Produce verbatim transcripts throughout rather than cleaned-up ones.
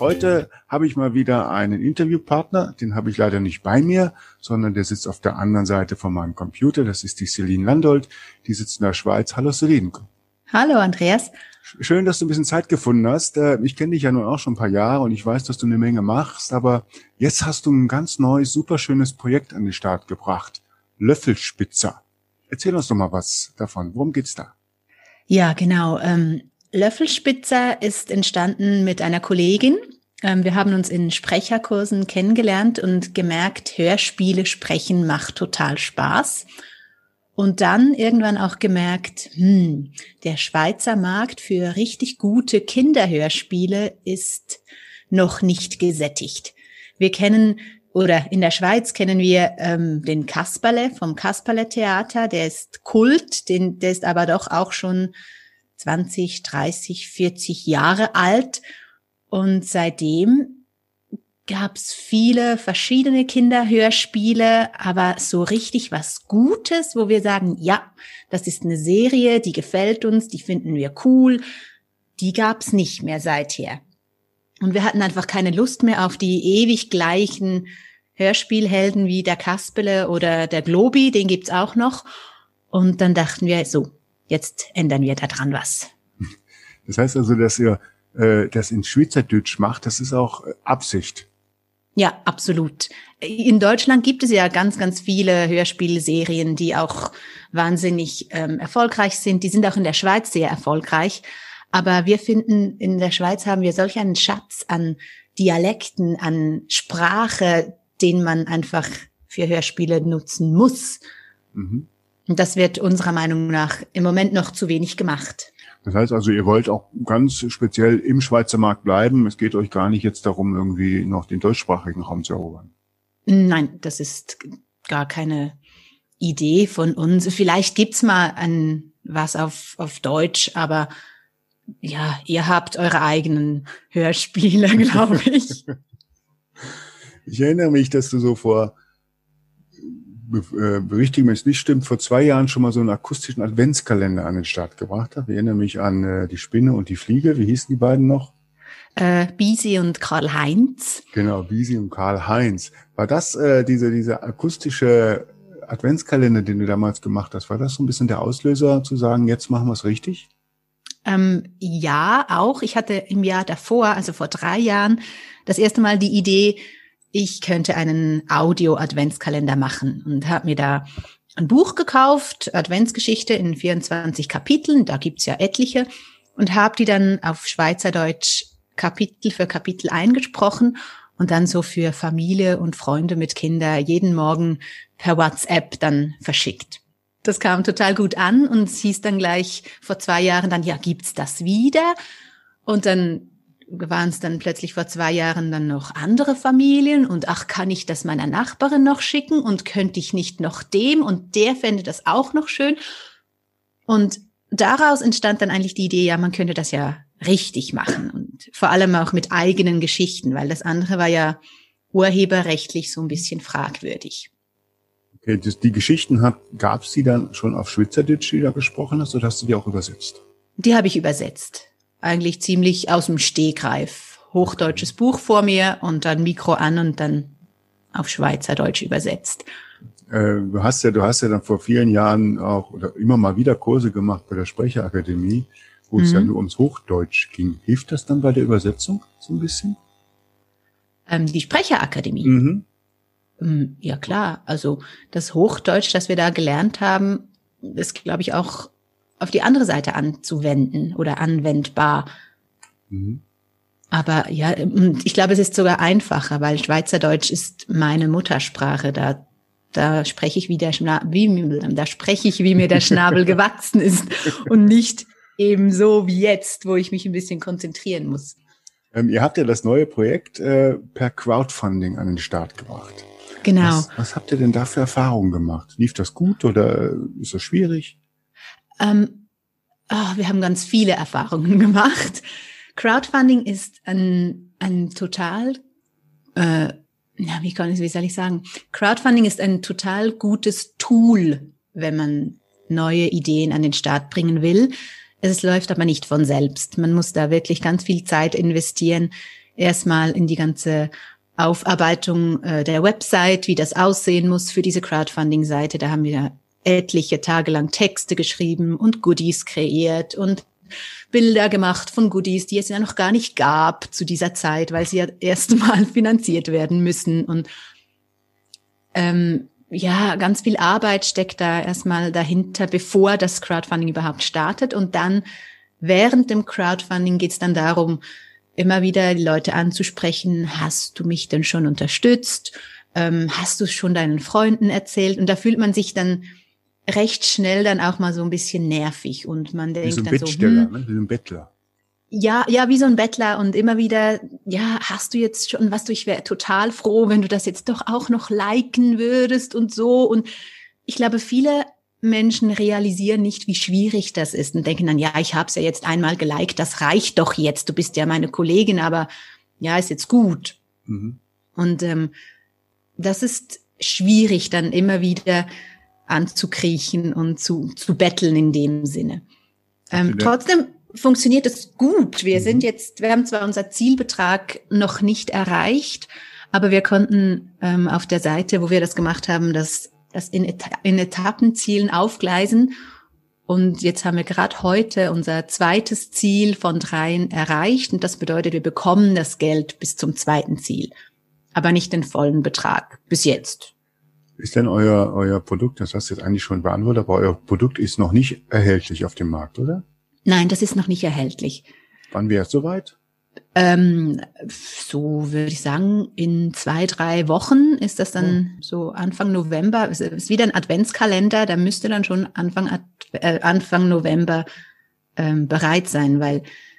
Heute habe ich mal wieder einen Interviewpartner, den habe ich leider nicht bei mir, sondern der sitzt auf der anderen Seite von meinem Computer. Das ist die Celine Landolt, die sitzt in der Schweiz. Hallo Celine. Hallo Andreas. Schön, dass du ein bisschen Zeit gefunden hast. Ich kenne dich ja nun auch schon ein paar Jahre und ich weiß, dass du eine Menge machst, aber jetzt hast du ein ganz neues, super schönes Projekt an den Start gebracht. Löffelspitzer. Erzähl uns doch mal was davon. Worum geht's da? Ja, genau. Ähm, Löffelspitzer ist entstanden mit einer Kollegin. Ähm, wir haben uns in Sprecherkursen kennengelernt und gemerkt, Hörspiele sprechen macht total Spaß. Und dann irgendwann auch gemerkt, hm, der Schweizer Markt für richtig gute Kinderhörspiele ist noch nicht gesättigt. Wir kennen, oder in der Schweiz kennen wir ähm, den Kasperle vom Kasperle-Theater, der ist Kult, den, der ist aber doch auch schon zwanzig, dreißig, vierzig Jahre alt. Und seitdem gab's viele verschiedene Kinderhörspiele, aber so richtig was Gutes, wo wir sagen, ja, das ist eine Serie, die gefällt uns, die finden wir cool, die gab's nicht mehr seither. Und wir hatten einfach keine Lust mehr auf die ewig gleichen Hörspielhelden wie der Kasperle oder der Globi, den gibt's auch noch. Und dann dachten wir, so, jetzt ändern wir da dran was. Das heißt also, dass ihr äh, das in Schweizerdeutsch macht, das ist auch äh, Absicht. Ja, absolut. In Deutschland gibt es ja ganz, ganz viele Hörspielserien, die auch wahnsinnig ähm, erfolgreich sind. Die sind auch in der Schweiz sehr erfolgreich. Aber wir finden, in der Schweiz haben wir solch einen Schatz an Dialekten, an Sprache, den man einfach für Hörspiele nutzen muss. Mhm. Und das wird unserer Meinung nach im Moment noch zu wenig gemacht. Das heißt also, ihr wollt auch ganz speziell im Schweizer Markt bleiben. Es geht euch gar nicht jetzt darum, irgendwie noch den deutschsprachigen Raum zu erobern. Nein, das ist gar keine Idee von uns. Vielleicht gibt's mal ein was auf auf Deutsch, aber ja, ihr habt eure eigenen Hörspiele, glaube ich. Ich erinnere mich, dass du so vor berichtigen, wenn es nicht stimmt, vor zwei Jahren schon mal so einen akustischen Adventskalender an den Start gebracht hast. Ich erinnere mich an äh, die Spinne und die Fliege. Wie hießen die beiden noch? Äh, Bisi und Karl-Heinz. Genau, Bisi und Karl-Heinz. War das äh, diese diese akustische Adventskalender, den du damals gemacht hast, war das so ein bisschen der Auslöser zu sagen, jetzt machen wir es richtig? Ähm, ja, auch. Ich hatte im Jahr davor, also vor drei Jahren, das erste Mal die Idee, ich könnte einen Audio-Adventskalender machen und habe mir da ein Buch gekauft, Adventsgeschichte in vierundzwanzig Kapiteln, da gibt's ja etliche, und habe die dann auf Schweizerdeutsch Kapitel für Kapitel eingesprochen und dann so für Familie und Freunde mit Kindern jeden Morgen per WhatsApp dann verschickt. Das kam total gut an und es hieß dann gleich vor zwei Jahren dann, ja, gibt's das wieder? Und dann waren es dann plötzlich vor zwei Jahren dann noch andere Familien und ach, kann ich das meiner Nachbarin noch schicken und könnte ich nicht noch dem und der fände das auch noch schön. Und daraus entstand dann eigentlich die Idee, ja, man könnte das ja richtig machen und vor allem auch mit eigenen Geschichten, weil das andere war ja urheberrechtlich so ein bisschen fragwürdig. Okay, das, die Geschichten gab es die dann schon auf Schweizerdeutsch, die du da gesprochen hast, oder hast du die auch übersetzt? Die habe ich übersetzt. Eigentlich ziemlich aus dem Stegreif. Hochdeutsches Buch vor mir und dann Mikro an und dann auf Schweizerdeutsch übersetzt. Äh, du hast ja, du hast ja dann vor vielen Jahren auch oder immer mal wieder Kurse gemacht bei der Sprecherakademie, wo mhm. es ja nur ums Hochdeutsch ging. Hilft das dann bei der Übersetzung so ein bisschen? Ähm, die Sprecherakademie? Mhm. Ähm, ja klar, also das Hochdeutsch, das wir da gelernt haben, ist, glaube ich, auch auf die andere Seite anzuwenden oder anwendbar. Mhm. Aber ja, ich glaube, es ist sogar einfacher, weil Schweizerdeutsch ist meine Muttersprache. Da, da spreche ich wie der Schnabel, wie, da spreche ich, wie mir der Schnabel gewachsen ist und nicht eben so wie jetzt, wo ich mich ein bisschen konzentrieren muss. Ähm, ihr habt ja das neue Projekt äh, per Crowdfunding an den Start gebracht. Genau. Was, was habt ihr denn da für Erfahrungen gemacht? Lief das gut oder ist das schwierig? Ähm, oh, wir haben ganz viele Erfahrungen gemacht. Crowdfunding ist ein, ein total, äh, ja, wie kann ich, wie soll ich sagen? Crowdfunding ist ein total gutes Tool, wenn man neue Ideen an den Start bringen will. Es läuft aber nicht von selbst. Man muss da wirklich ganz viel Zeit investieren erstmal in die ganze Aufarbeitung äh, der Website, wie das aussehen muss für diese Crowdfunding-Seite. Da haben wir etliche Tage lang Texte geschrieben und Goodies kreiert und Bilder gemacht von Goodies, die es ja noch gar nicht gab zu dieser Zeit, weil sie ja erst mal finanziert werden müssen. Und ähm, ja, ganz viel Arbeit steckt da erstmal dahinter, bevor das Crowdfunding überhaupt startet. Und dann während dem Crowdfunding geht es dann darum, immer wieder die Leute anzusprechen: Hast du mich denn schon unterstützt? Ähm, hast du es schon deinen Freunden erzählt? Und da fühlt man sich dann recht schnell dann auch mal so ein bisschen nervig und man denkt wie so ein dann Bittsteller, so, hm, ne? Wie so ein Bettler. ja, ja, wie so ein Bettler und immer wieder, ja, hast du jetzt schon, was du, ich wäre total froh, wenn du das jetzt doch auch noch liken würdest und so. Und ich glaube, viele Menschen realisieren nicht, wie schwierig das ist und denken dann, ja, ich habe es ja jetzt einmal geliked, das reicht doch jetzt, du bist ja meine Kollegin, aber ja, ist jetzt gut. Mhm. Und ähm, das ist schwierig, dann immer wieder anzukriechen und zu, zu betteln in dem Sinne. Ähm, trotzdem funktioniert es gut. Wir mhm. sind jetzt, wir haben zwar unser Zielbetrag noch nicht erreicht, aber wir konnten ähm, auf der Seite, wo wir das gemacht haben, das, das in, Eta- in Etappenzielen aufgleisen. Und jetzt haben wir gerade heute unser zweites Ziel von dreien erreicht. Und das bedeutet, wir bekommen das Geld bis zum zweiten Ziel, aber nicht den vollen Betrag bis jetzt. Ist denn euer, euer Produkt, das hast du jetzt eigentlich schon beantwortet, aber euer Produkt ist noch nicht erhältlich auf dem Markt, oder? Nein, das ist noch nicht erhältlich. Wann wäre es soweit? Ähm, so würde ich sagen, in zwei, drei Wochen ist das dann oh. so Anfang November. Es ist wieder ein Adventskalender, da müsste dann schon Anfang, Ad, äh, Anfang November ähm, bereit sein, weil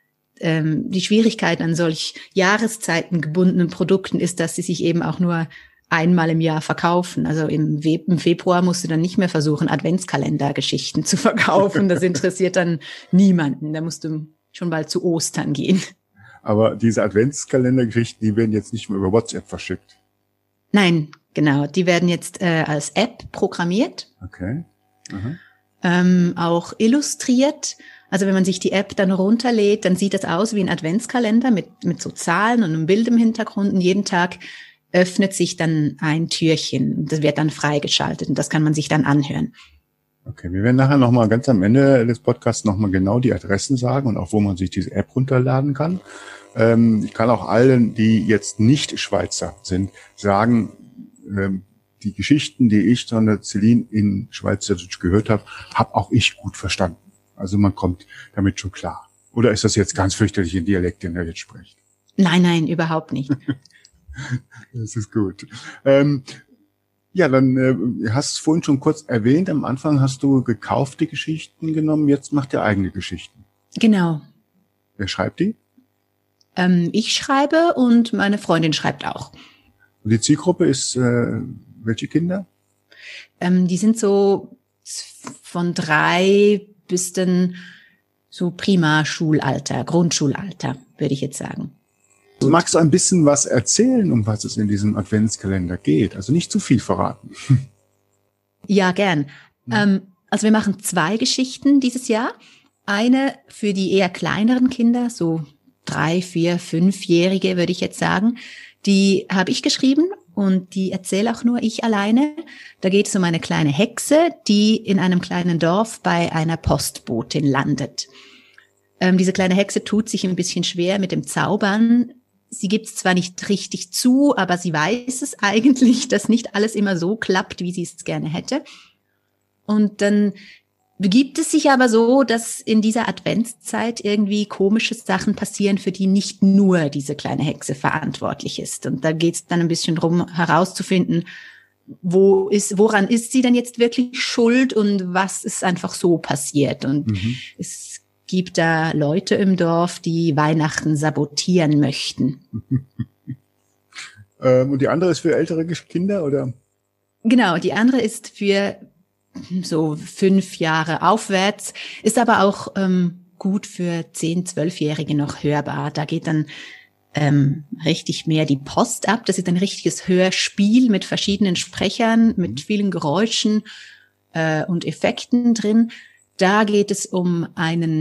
ähm, die Schwierigkeit an solch Jahreszeiten gebundenen Produkten ist, dass sie sich eben auch nur einmal im Jahr verkaufen. Also im, We- im Februar musst du dann nicht mehr versuchen, Adventskalendergeschichten zu verkaufen. Das interessiert dann niemanden. Da musst du schon bald zu Ostern gehen. Aber diese Adventskalendergeschichten, die werden jetzt nicht mehr über WhatsApp verschickt. Nein, genau. Die werden jetzt äh, als App programmiert. Okay. Aha. Ähm, auch illustriert. Also wenn man sich die App dann runterlädt, dann sieht das aus wie ein Adventskalender mit, mit so Zahlen und einem Bild im Hintergrund. Und jeden Tag öffnet sich dann ein Türchen. Das wird dann freigeschaltet und das kann man sich dann anhören. Okay, wir werden nachher nochmal ganz am Ende des Podcasts nochmal genau die Adressen sagen und auch, wo man sich diese App runterladen kann. Ähm, ich kann auch allen, die jetzt nicht Schweizer sind, sagen, ähm, die Geschichten, die ich von der Celine in Schweizerdeutsch gehört habe, habe auch ich gut verstanden. Also man kommt damit schon klar. Oder ist das jetzt ganz fürchterlich in Dialekt, den er jetzt spricht? Nein, nein, überhaupt nicht. Das ist gut. Ähm, ja, dann äh, hast du vorhin schon kurz erwähnt, am Anfang hast du gekaufte Geschichten genommen, jetzt macht ihr eigene Geschichten. Genau. Wer schreibt die? Ähm, ich schreibe und meine Freundin schreibt auch. Und die Zielgruppe ist äh, welche Kinder? Ähm, die sind so von drei bis dann so Primarschulalter, Grundschulalter, würde ich jetzt sagen. Du magst du ein bisschen was erzählen, um was es in diesem Adventskalender geht? Also nicht zu viel verraten. Ja, gern. Mhm. Ähm, also wir machen zwei Geschichten dieses Jahr. Eine für die eher kleineren Kinder, so drei, vier, fünfjährige würde ich jetzt sagen. Die habe ich geschrieben und die erzähle auch nur ich alleine. Da geht es um eine kleine Hexe, die in einem kleinen Dorf bei einer Postbotin landet. Ähm, diese kleine Hexe tut sich ein bisschen schwer mit dem Zaubern. Sie gibt es zwar nicht richtig zu, aber sie weiß es eigentlich, dass nicht alles immer so klappt, wie sie es gerne hätte. Und dann begibt es sich aber so, dass in dieser Adventszeit irgendwie komische Sachen passieren, für die nicht nur diese kleine Hexe verantwortlich ist. Und da geht es dann ein bisschen drum herauszufinden, wo ist, woran ist sie denn jetzt wirklich schuld und was ist einfach so passiert. Und mhm. es gibt da Leute im Dorf, die Weihnachten sabotieren möchten. ähm, und die andere ist für ältere Kinder, oder? Genau, die andere ist für so fünf Jahre aufwärts, ist aber auch ähm, gut für zehn-, zwölfjährige noch hörbar. Da geht dann ähm, richtig mehr die Post ab. Das ist ein richtiges Hörspiel mit verschiedenen Sprechern, mit vielen Geräuschen äh, und Effekten drin. Da geht es um einen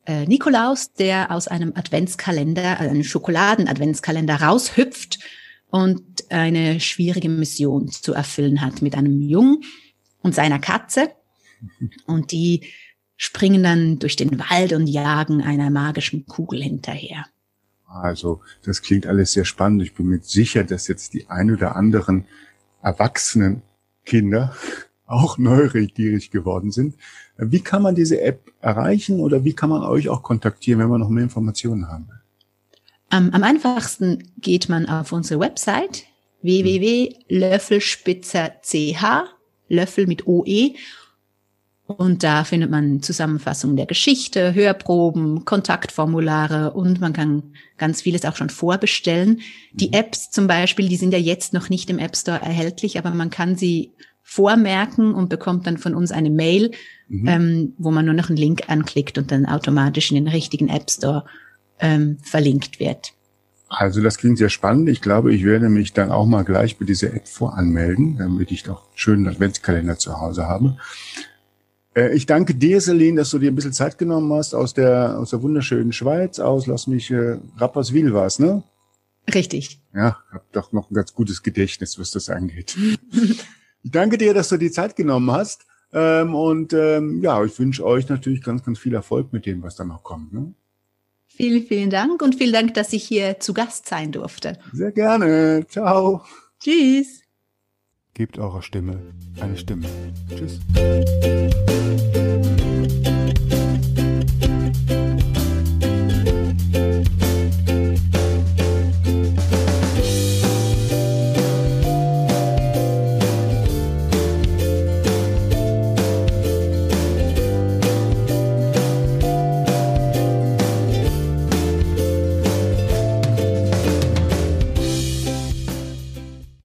äh, Nikolaus, der aus einem Adventskalender, also einem Schokoladen-Adventskalender raushüpft und eine schwierige Mission zu erfüllen hat mit einem Jungen und seiner Katze. Und die springen dann durch den Wald und jagen einer magischen Kugel hinterher. Also, das klingt alles sehr spannend. Ich bin mir sicher, dass jetzt die ein oder anderen erwachsenen Kinder auch neugierig geworden sind. Wie kann man diese App erreichen oder wie kann man euch auch kontaktieren, wenn man noch mehr Informationen haben will? Am, am einfachsten geht man auf unsere Website w w w punkt löffelspitzer punkt c h, Löffel mit O E. Und da findet man Zusammenfassungen der Geschichte, Hörproben, Kontaktformulare und man kann ganz vieles auch schon vorbestellen. Die Apps zum Beispiel, die sind ja jetzt noch nicht im App Store erhältlich, aber man kann sie vormerken und bekommt dann von uns eine Mail, mhm. ähm, wo man nur noch einen Link anklickt und dann automatisch in den richtigen App Store ähm, verlinkt wird. Also das klingt sehr spannend. Ich glaube, ich werde mich dann auch mal gleich bei dieser App voranmelden, damit ich doch einen schönen Adventskalender zu Hause habe. Ich danke dir, Celine, dass du dir ein bisschen Zeit genommen hast aus der aus der wunderschönen Schweiz aus. Lass mich, äh, Rapperswil war's, ne? Richtig. Ja, hab doch noch ein ganz gutes Gedächtnis, was das angeht. Ich danke dir, dass du die Zeit genommen hast. Ähm, und ähm, ja, ich wünsche euch natürlich ganz, ganz viel Erfolg mit dem, was da noch kommt. Ne? Vielen, vielen Dank und vielen Dank, dass ich hier zu Gast sein durfte. Sehr gerne. Ciao. Tschüss. Gebt eurer Stimme eine Stimme. Tschüss.